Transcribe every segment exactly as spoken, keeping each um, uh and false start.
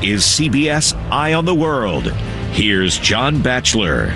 is C B S Eye on the World. Here's John Batchelor.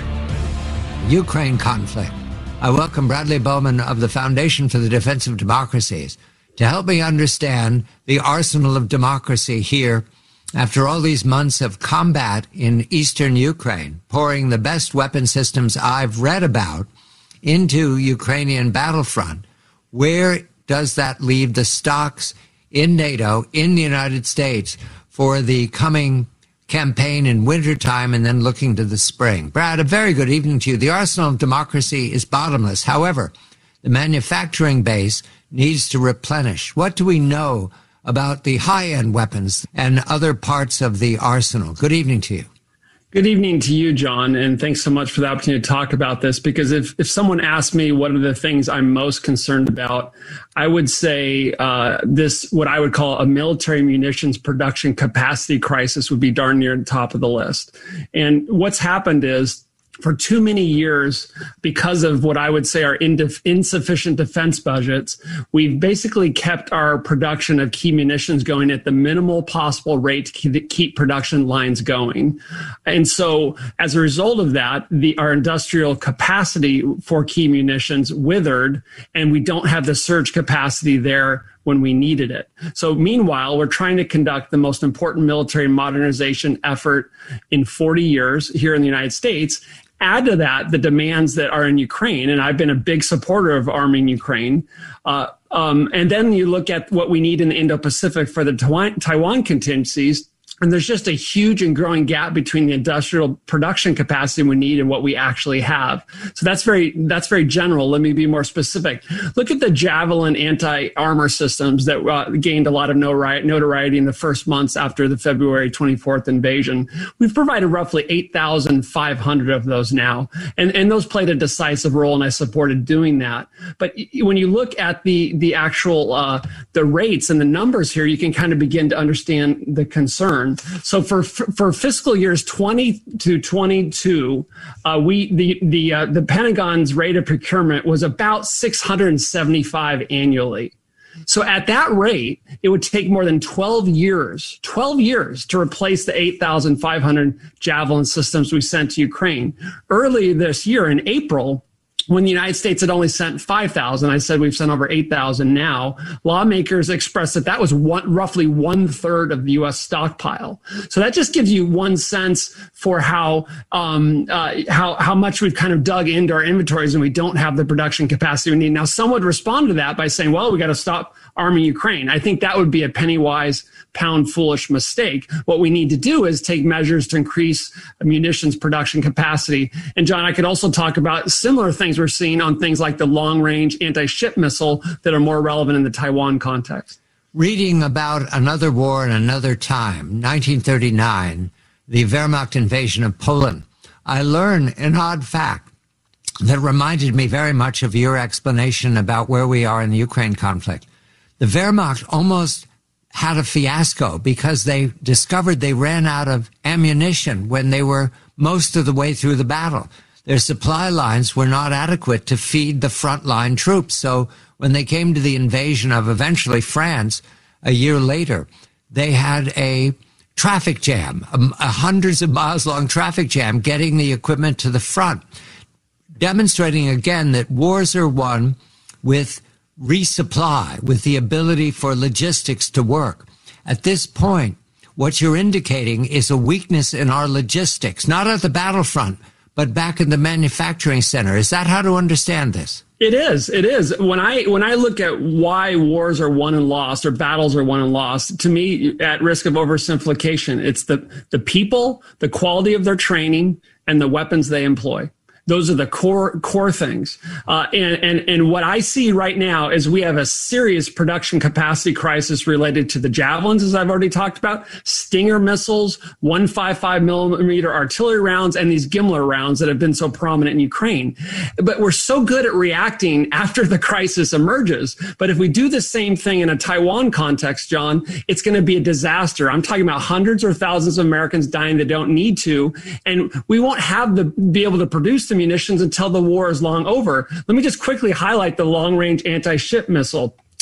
Ukraine conflict. I welcome Bradley Bowman of the Foundation for the Defense of Democracies to help me understand the arsenal of democracy here after all these months of combat in eastern Ukraine, pouring the best weapon systems I've read about into Ukrainian battlefront. Where does that leave the stocks in NATO, in the United States, for the coming campaign in wintertime and then looking to the spring? Brad, a very good evening to you. The arsenal of democracy is bottomless. However, the manufacturing base needs to replenish. What do we know about the high-end weapons and other parts of the arsenal? Good evening to you. Good evening to you, John, and thanks so much for the opportunity to talk about this, because if, if someone asked me what are the things I'm most concerned about, I would say uh, this, what I would call a military munitions production capacity crisis, would be darn near the top of the list. And what's happened is, for too many years, because of what I would say are indef- insufficient defense budgets, we've basically kept our production of key munitions going at the minimal possible rate to keep production lines going. And so as a result of that, the, our industrial capacity for key munitions withered, and we don't have the surge capacity there when we needed it. So meanwhile, we're trying to conduct the most important military modernization effort in forty years here in the United States. Add to that the demands that are in Ukraine, and I've been a big supporter of arming Ukraine. Uh, um, and then you look at what we need in the Indo-Pacific for the Taiwan, Taiwan contingencies, and there's just a huge and growing gap between the industrial production capacity we need and what we actually have. So that's very that's very general. Let me be more specific. Look at the Javelin anti-armor systems that uh, gained a lot of notoriety in the first months after the February twenty-fourth invasion. We've provided roughly eight thousand five hundred of those now, and, and those played a decisive role, and I supported doing that. But when you look at the, the actual uh, the rates and the numbers here, you can kind of begin to understand the concern. So for for fiscal years twenty to twenty-two, uh, we the the uh, the Pentagon's rate of procurement was about six hundred seventy-five annually. So at that rate, it would take more than twelve years, twelve years to replace the eight thousand five hundred Javelin systems we sent to Ukraine. Early this year, in April, when the United States had only sent five thousand, I said we've sent over eight thousand now, lawmakers expressed that that was one, roughly one third of the U S stockpile. So that just gives you one sense for how, um, uh, how, how much we've kind of dug into our inventories and we don't have the production capacity we need. Now, some would respond to that by saying, well, we got to stop arming Ukraine. I think that would be a penny wise, pound foolish mistake. What we need to do is take measures to increase munitions production capacity. And John, I could also talk about similar things we're seeing on things like the long-range anti-ship missile that are more relevant in the Taiwan context. Reading about another war in another time, nineteen thirty-nine, the Wehrmacht invasion of Poland, I learned an odd fact that reminded me very much of your explanation about where we are in the Ukraine conflict. The Wehrmacht almost had a fiasco because they discovered they ran out of ammunition when they were most of the way through the battle. Their supply lines were not adequate to feed the frontline troops. So when they came to the invasion of eventually France a year later, they had a traffic jam, a, a hundreds of miles long traffic jam getting the equipment to the front, demonstrating again that wars are won with resupply, with the ability for logistics to work. At this point, what you're indicating is a weakness in our logistics, not at the battlefront, but back in the manufacturing center. Is that how to understand this? It is. It is. When I when I look at why wars are won and lost or battles are won and lost, to me, at risk of oversimplification, it's the, the people, the quality of their training, and the weapons they employ. Those are the core core things. Uh, and, and, and what I see right now is we have a serious production capacity crisis related to the Javelins, as I've already talked about, Stinger missiles, one fifty-five millimeter artillery rounds, and these Gimler rounds that have been so prominent in Ukraine. But we're so good at reacting after the crisis emerges. But if we do the same thing in a Taiwan context, John, it's going to be a disaster. I'm talking about hundreds or thousands of Americans dying that don't need to. And we won't have the be able to produce the munitions until the war is long over. Let me just quickly highlight the long-range anti-ship missile.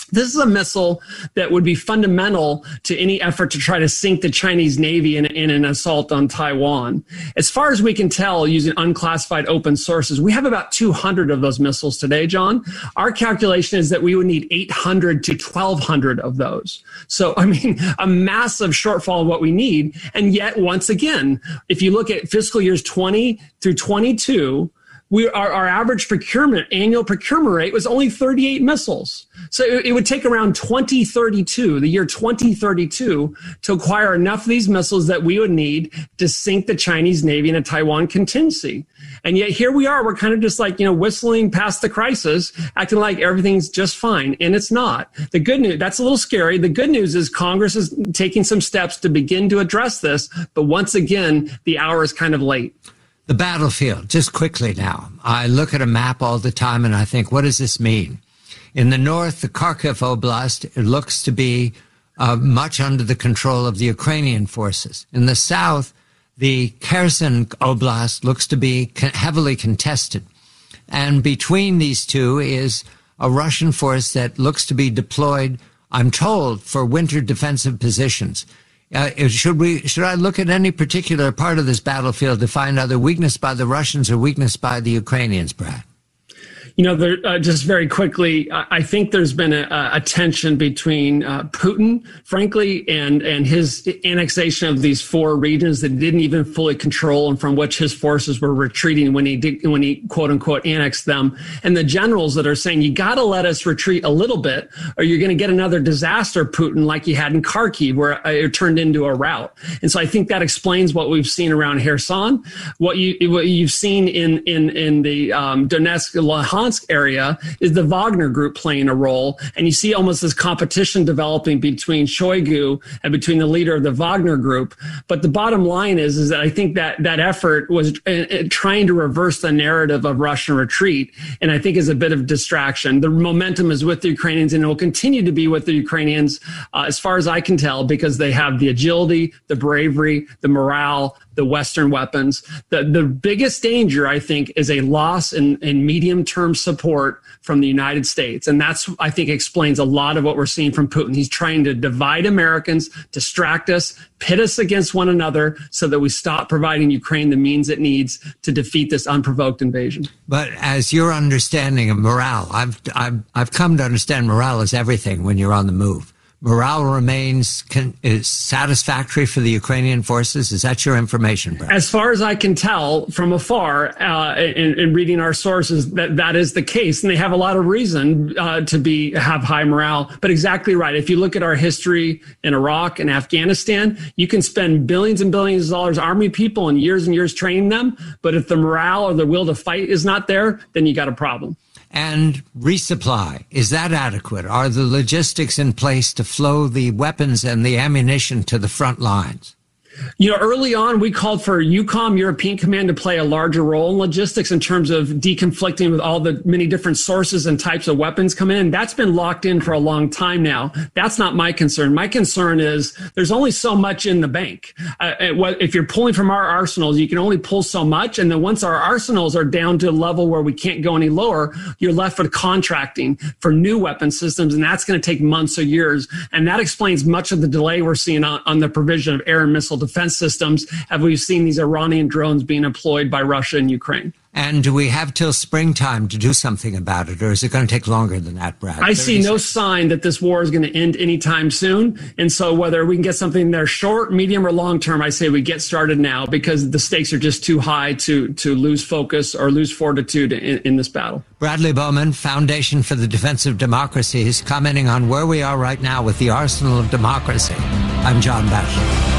This is a missile that would be fundamental to any effort to try to sink the Chinese Navy in, in an assault on Taiwan. As far as we can tell, using unclassified open sources, we have about two hundred of those missiles today, John. Our calculation is that we would need eight hundred to twelve hundred of those. So, I mean, a massive shortfall of what we need. And yet, once again, if you look at fiscal years twenty through twenty-two, We, our, our average procurement, annual procurement rate was only thirty-eight missiles. So it, it would take around twenty thirty-two, the year twenty thirty-two, to acquire enough of these missiles that we would need to sink the Chinese Navy in a Taiwan contingency. And yet here we are, we're kind of just like, you know, whistling past the crisis, acting like everything's just fine. And it's not. The good news, that's a little scary. The good news is Congress is taking some steps to begin to address this. But once again, the hour is kind of late. The battlefield, just quickly now. I look at a map all the time and I think, what does this mean? In the north, the Kharkiv Oblast, it looks to be uh, much under the control of the Ukrainian forces. In the south, the Kherson Oblast looks to be con- heavily contested. And between these two is a Russian force that looks to be deployed, I'm told, for winter defensive positions. Uh, should we? Should I look at any particular part of this battlefield to find either weakness by the Russians or weakness by the Ukrainians, Brad? You know, there, uh, just very quickly, I, I think there's been a, a tension between uh, Putin, frankly, and, and his annexation of these four regions that he didn't even fully control and from which his forces were retreating when he did, when he quote unquote annexed them. And the generals that are saying, you got to let us retreat a little bit or you're going to get another disaster, Putin, like you had in Kharkiv, where it turned into a rout. And so I think that explains what we've seen around Kherson, what, you, what you've seen in, in, in the um, Donetsk, Luhansk area is the Wagner group playing a role. And you see almost this competition developing between Shoigu and between the leader of the Wagner group. But the bottom line is, is that I think that that effort was uh, trying to reverse the narrative of Russian retreat. And I think is a bit of distraction. The momentum is with the Ukrainians and it will continue to be with the Ukrainians uh, as far as I can tell, because they have the agility, the bravery, the morale, the Western weapons. The, the biggest danger, I think, is a loss in, in medium-term support from the United States. And that's, I think, explains a lot of what we're seeing from Putin. He's trying to divide Americans, distract us, pit us against one another so that we stop providing Ukraine the means it needs to defeat this unprovoked invasion. But as your understanding of morale, I've, I've, I've come to understand morale is everything when you're on the move. Morale remains can, is satisfactory for the Ukrainian forces. Is that your information, Brad? As far as I can tell from afar, uh, in, in reading our sources, that that is the case, and they have a lot of reason uh, to be have high morale. But exactly right. If you look at our history in Iraq and Afghanistan, you can spend billions and billions of dollars arming people and years and years training them. But if the morale or the will to fight is not there, then you got a problem. And resupply, is that adequate? Are the logistics in place to flow the weapons and the ammunition to the front lines? You know, early on, we called for EUCOM, European Command, to play a larger role in logistics in terms of deconflicting with all the many different sources and types of weapons come in. That's been locked in for a long time now. That's not my concern. My concern is there's only so much in the bank. Uh, if you're pulling from our arsenals, you can only pull so much. And then once our arsenals are down to a level where we can't go any lower, you're left with contracting for new weapon systems. And that's going to take months or years. And that explains much of the delay we're seeing on, on the provision of air and missile defense systems, as we've seen these Iranian drones being employed by Russia and Ukraine. And do we have till springtime to do something about it, or is it going to take longer than that, Brad? I see no sign that this war is going to end anytime soon. And so whether we can get something there short, medium, or long term, I say we get started now because the stakes are just too high to, to lose focus or lose fortitude in, in this battle. Bradley Bowman, Foundation for the Defense of Democracy, is commenting on where we are right now with the arsenal of democracy. I'm John Batchelor.